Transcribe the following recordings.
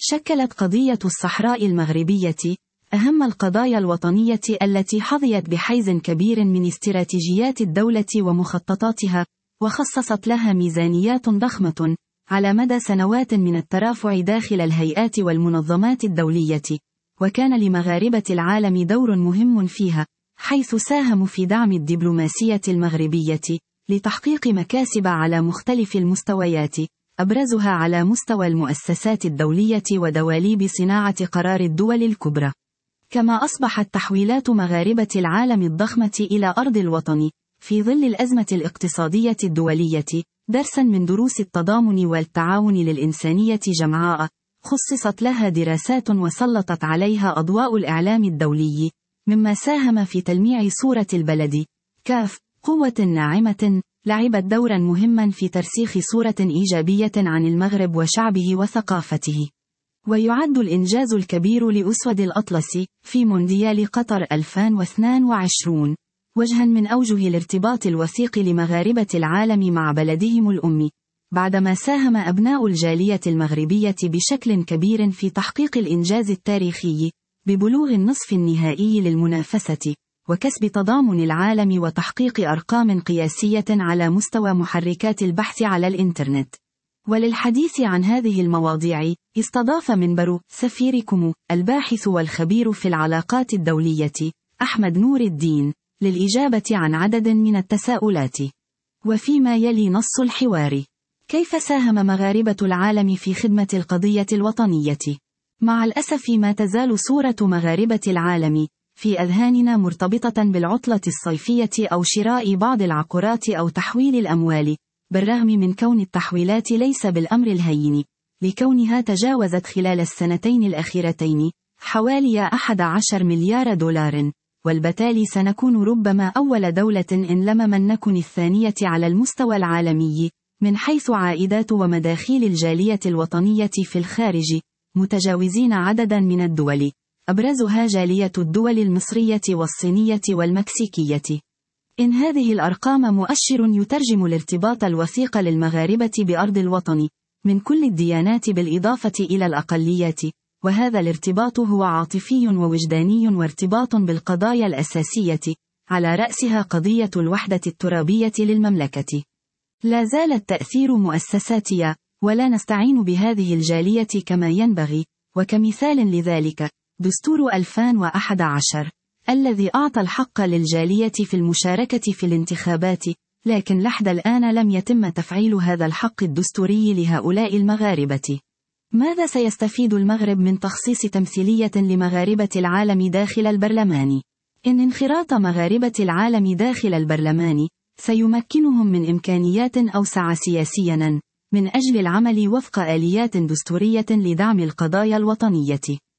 شكلت قضية الصحراء المغربية أهم القضايا الوطنية التي حظيت بحيز كبير من استراتيجيات الدولة ومخططاتها، وخصصت لها ميزانيات ضخمة على مدى سنوات من الترافع داخل الهيئات والمنظمات الدولية. وكان لمغاربة العالم دور مهم فيها، حيث ساهموا في دعم الدبلوماسية المغربية لتحقيق مكاسب على مختلف المستويات، أبرزها على مستوى المؤسسات الدولية ودواليب صناعة قرار الدول الكبرى. كما أصبحت تحويلات مغاربة العالم الضخمة إلى أرض الوطن في ظل الأزمة الاقتصادية الدولية درسا من دروس التضامن والتعاون للإنسانية جمعاء، خصصت لها دراسات وسلطت عليها أضواء الإعلام الدولي، مما ساهم في تلميع صورة البلد قوة ناعمة لعبت دورا مهما في ترسيخ صورة إيجابية عن المغرب وشعبه وثقافته. ويعد الإنجاز الكبير لأسود الأطلس في مونديال قطر 2022 وجها من أوجه الارتباط الوثيق لمغاربة العالم مع بلدهم الأم، بعدما ساهم أبناء الجالية المغربية بشكل كبير في تحقيق الإنجاز التاريخي ببلوغ النصف النهائي للمنافسة، وكسب تضامن العالم وتحقيق أرقام قياسية على مستوى محركات البحث على الإنترنت. وللحديث عن هذه المواضيع استضاف منبر سفيركم الباحث والخبير في العلاقات الدولية أحمد نور الدين للإجابة عن عدد من التساؤلات. وفيما يلي نص الحوار: كيف ساهم مغاربة العالم في خدمة القضية الوطنية؟ مع الأسف ما تزال صورة مغاربة العالم في أذهاننا مرتبطة بالعطلة الصيفية أو شراء بعض العقارات أو تحويل الأموال، بالرغم من كون التحويلات ليس بالأمر الهين، لكونها تجاوزت خلال السنتين الأخيرتين حوالي 11 مليار دولار، والبتالي سنكون ربما أول دولة إن لم نكن الثانية على المستوى العالمي من حيث عائدات ومداخيل الجالية الوطنية في الخارج، متجاوزين عددا من الدول، أبرزها جالية الدول المصرية والصينية والمكسيكية. إن هذه الأرقام مؤشر يترجم الارتباط الوثيق للمغاربة بأرض الوطن من كل الديانات بالإضافة إلى الأقليات، وهذا الارتباط هو عاطفي ووجداني وارتباط بالقضايا الأساسية، على رأسها قضية الوحدة الترابية للمملكة. لا زال التأثير مؤسساتي، ولا نستعين بهذه الجالية كما ينبغي، وكمثال لذلك دستور 2011 الذي أعطى الحق للجالية في المشاركة في الانتخابات، لكن لحد الآن لم يتم تفعيل هذا الحق الدستوري لهؤلاء المغاربة. ماذا سيستفيد المغرب من تخصيص تمثيلية لمغاربة العالم داخل البرلمان؟ إن انخراط مغاربة العالم داخل البرلمان سيمكنهم من إمكانيات أوسع سياسياً من أجل العمل وفق آليات دستورية لدعم القضايا الوطنية.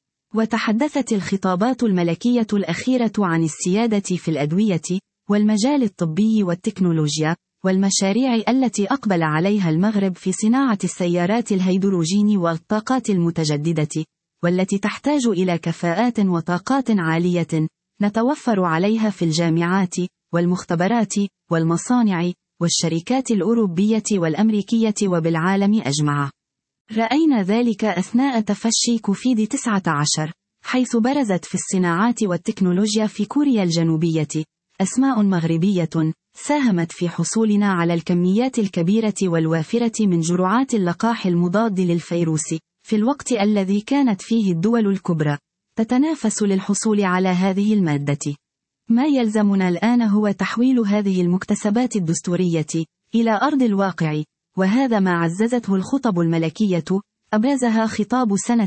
وتحدثت الخطابات الملكية الأخيرة عن السيادة في الأدوية والمجال الطبي والتكنولوجيا والمشاريع التي أقبل عليها المغرب في صناعة السيارات الهيدروجين والطاقات المتجددة، والتي تحتاج إلى كفاءات وطاقات عالية نتوفر عليها في الجامعات والمختبرات والمصانع والشركات الأوروبية والأمريكية وبالعالم أجمع. رأينا ذلك أثناء تفشي كوفيد-19، حيث برزت في الصناعات والتكنولوجيا في كوريا الجنوبية أسماء مغربية ساهمت في حصولنا على الكميات الكبيرة والوافرة من جرعات اللقاح المضاد للفيروس، في الوقت الذي كانت فيه الدول الكبرى تتنافس للحصول على هذه المادة. ما يلزمنا الآن هو تحويل هذه المكتسبات الدستورية إلى أرض الواقع، وهذا ما عززته الخطب الملكية، أبرزها خطاب سنة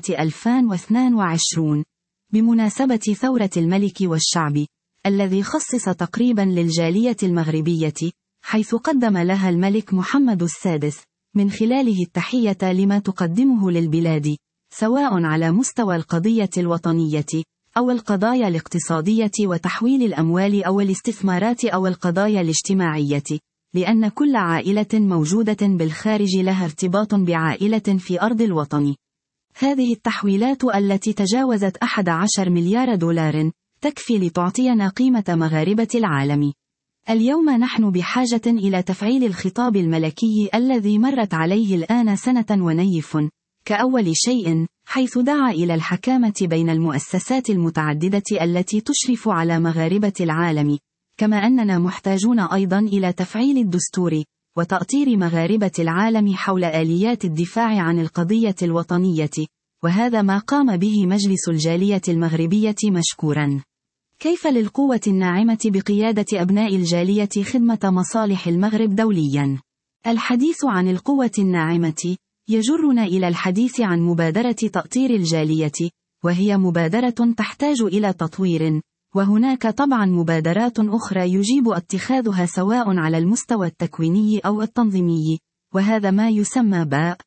2022 بمناسبة ثورة الملك والشعب، الذي خصص تقريبا للجالية المغربية، حيث قدم لها الملك محمد السادس من خلاله التحية لما تقدمه للبلاد، سواء على مستوى القضية الوطنية أو القضايا الاقتصادية وتحويل الأموال أو الاستثمارات أو القضايا الاجتماعية، لأن كل عائلة موجودة بالخارج لها ارتباط بعائلة في أرض الوطن. هذه التحويلات التي تجاوزت 11 مليار دولار تكفي لتعطينا قيمة مغاربة العالم. اليوم نحن بحاجة إلى تفعيل الخطاب الملكي الذي مرت عليه الآن سنة ونيف، كأول شيء، حيث دعا إلى الحكامة بين المؤسسات المتعددة التي تشرف على مغاربة العالم، كما أننا محتاجون أيضا إلى تفعيل الدستور وتأطير مغاربة العالم حول آليات الدفاع عن القضية الوطنية، وهذا ما قام به مجلس الجالية المغربية مشكورا. كيف للقوة الناعمة بقيادة أبناء الجالية خدمة مصالح المغرب دوليا؟ الحديث عن القوة الناعمة يجرنا إلى الحديث عن مبادرة تأطير الجالية، وهي مبادرة تحتاج إلى تطوير، وهناك طبعا مبادرات أخرى يجب اتخاذها سواء على المستوى التكويني أو التنظيمي، وهذا ما يسمى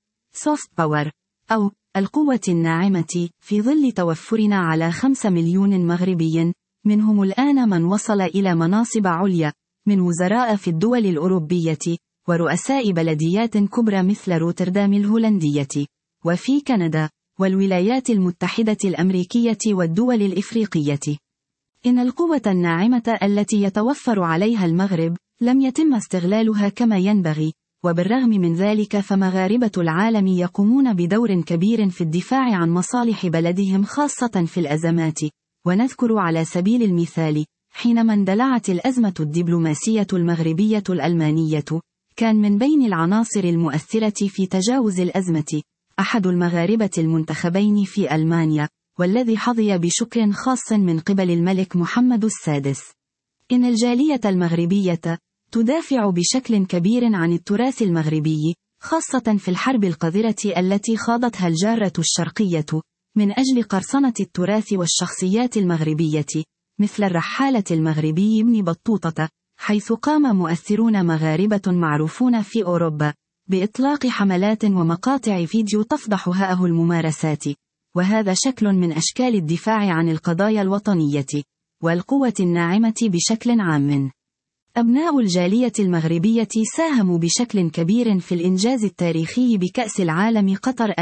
soft power أو القوة الناعمة، في ظل توفرنا على 5 مليون مغربي، منهم الآن من وصل إلى مناصب عليا، من وزراء في الدول الأوروبية، ورؤساء بلديات كبرى مثل روتردام الهولندية، وفي كندا، والولايات المتحدة الأمريكية والدول الإفريقية. إن القوة الناعمة التي يتوفر عليها المغرب لم يتم استغلالها كما ينبغي، وبالرغم من ذلك فمغاربة العالم يقومون بدور كبير في الدفاع عن مصالح بلدهم خاصة في الأزمات. ونذكر على سبيل المثال، حينما اندلعت الأزمة الدبلوماسية المغربية الألمانية، كان من بين العناصر المؤثرة في تجاوز الأزمة أحد المغاربة المنتخبين في ألمانيا، والذي حظي بشكر خاص من قبل الملك محمد السادس. إن الجالية المغربية تدافع بشكل كبير عن التراث المغربي، خاصة في الحرب القذرة التي خاضتها الجارة الشرقية، من أجل قرصنة التراث والشخصيات المغربية، مثل الرحالة المغربي ابن بطوطة، حيث قام مؤثرون مغاربة معروفون في أوروبا بإطلاق حملات ومقاطع فيديو تفضح هذه الممارسات، وهذا شكل من أشكال الدفاع عن القضايا الوطنية والقوة الناعمة بشكل عام. أبناء الجالية المغربية ساهموا بشكل كبير في الإنجاز التاريخي بكأس العالم قطر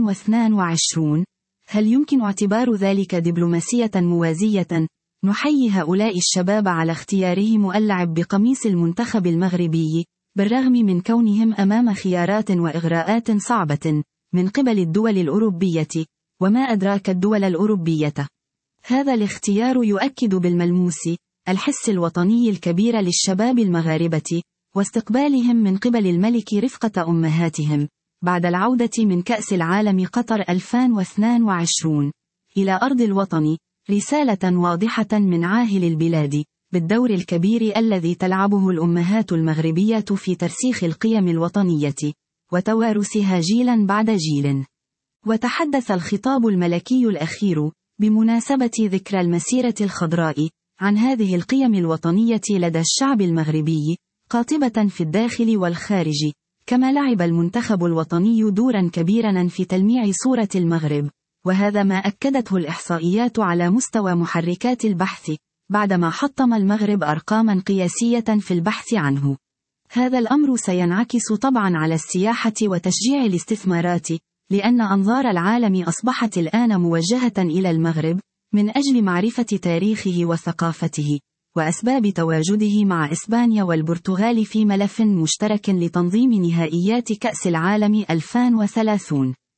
2022. هل يمكن اعتبار ذلك دبلوماسية موازية؟ نحيي هؤلاء الشباب على اختيارهم اللعب بقميص المنتخب المغربي، بالرغم من كونهم أمام خيارات وإغراءات صعبة من قبل الدول الأوروبية، وما أدراك الدول الأوروبية. هذا الاختيار يؤكد بالملموس الحس الوطني الكبير للشباب المغاربة، واستقبالهم من قبل الملك رفقة أمهاتهم بعد العودة من كأس العالم قطر 2022 إلى أرض الوطن، رسالة واضحة من عاهل البلاد بالدور الكبير الذي تلعبه الأمهات المغربية في ترسيخ القيم الوطنية وتوارثها جيلا بعد جيل. وتحدث الخطاب الملكي الأخير بمناسبة ذكرى المسيرة الخضراء عن هذه القيم الوطنية لدى الشعب المغربي، قاطبة في الداخل والخارج، كما لعب المنتخب الوطني دورا كبيرا في تلميع صورة المغرب، وهذا ما أكدته الإحصائيات على مستوى محركات البحث، بعدما حطم المغرب أرقاما قياسية في البحث عنه. هذا الأمر سينعكس طبعا على السياحة وتشجيع الاستثمارات، لأن أنظار العالم أصبحت الآن موجهة إلى المغرب من أجل معرفة تاريخه وثقافته، وأسباب تواجده مع إسبانيا والبرتغال في ملف مشترك لتنظيم نهائيات كأس العالم 2030.